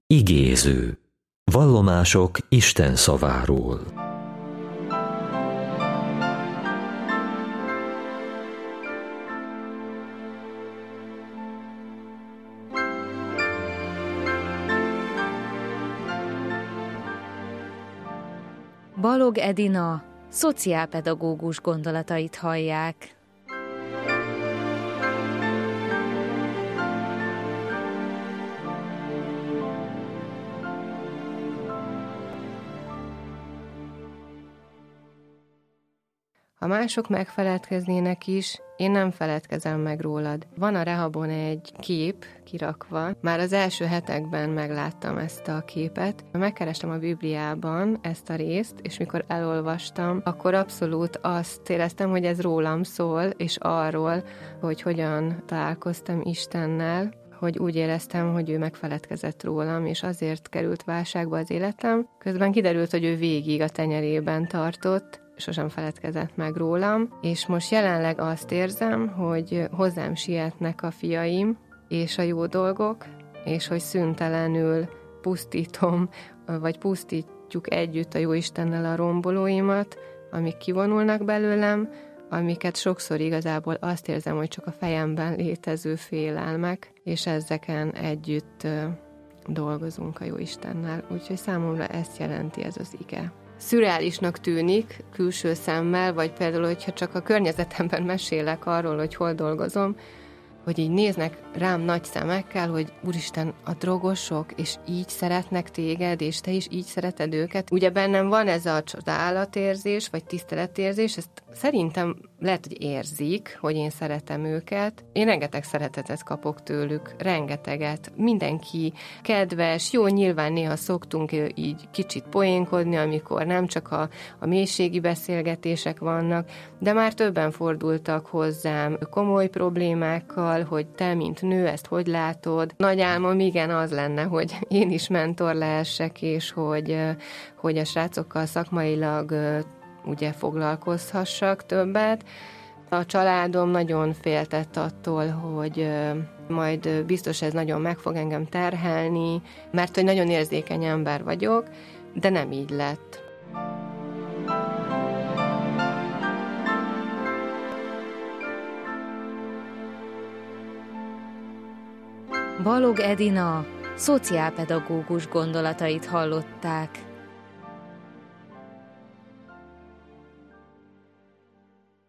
Igéző. Vallomások Isten szaváról. Balog Edina szociálpedagógus gondolatait hallják. Ha mások megfeledkeznének is, én nem feledkezem meg rólad. Van a Rehabon egy kép kirakva. Már az első hetekben megláttam ezt a képet. Megkerestem a Bibliában ezt a részt, és mikor elolvastam, akkor abszolút azt éreztem, hogy ez rólam szól, és arról, hogy hogyan találkoztam Istennel, hogy úgy éreztem, hogy ő megfeledkezett rólam, és azért került válságba az életem. Közben kiderült, hogy ő végig a tenyerében tartott, sosem feledkezett meg rólam, és most jelenleg azt érzem, hogy hozzám sietnek a fiaim, és a jó dolgok, és hogy szüntelenül pusztítom, vagy pusztítjuk együtt a Jóistennel a rombolóimat, amik kivonulnak belőlem, amiket sokszor igazából azt érzem, hogy csak a fejemben létező félelmek, és ezeken együtt dolgozunk a Jóistennel. Úgyhogy számomra ezt jelenti ez az ige. Szürreálisnak tűnik külső szemmel, vagy például, hogyha csak a környezetemben mesélek arról, hogy hol dolgozom, hogy így néznek rám nagy szemekkel, hogy Úristen, a drogosok, és így szeretnek téged, és te is így szereted őket. Ugye bennem van ez a csodálatérzés, vagy tiszteletérzés, ezt szerintem lehet, hogy érzik, hogy én szeretem őket. Én rengeteg szeretetet kapok tőlük, rengeteget. Mindenki kedves, jó, nyilván néha szoktunk így kicsit poénkodni, amikor nem csak a mélységi beszélgetések vannak, de már többen fordultak hozzám komoly problémákkal, hogy te, mint nő, ezt hogy látod. Nagy álmom igen az lenne, hogy én is mentor lehessek, és hogy a srácokkal szakmailag ugye foglalkozhassak többet. A családom nagyon féltett attól, hogy majd biztos ez nagyon meg fog engem terhelni, mert hogy nagyon érzékeny ember vagyok, de nem így lett. Balog Edina szociálpedagógus gondolatait hallották.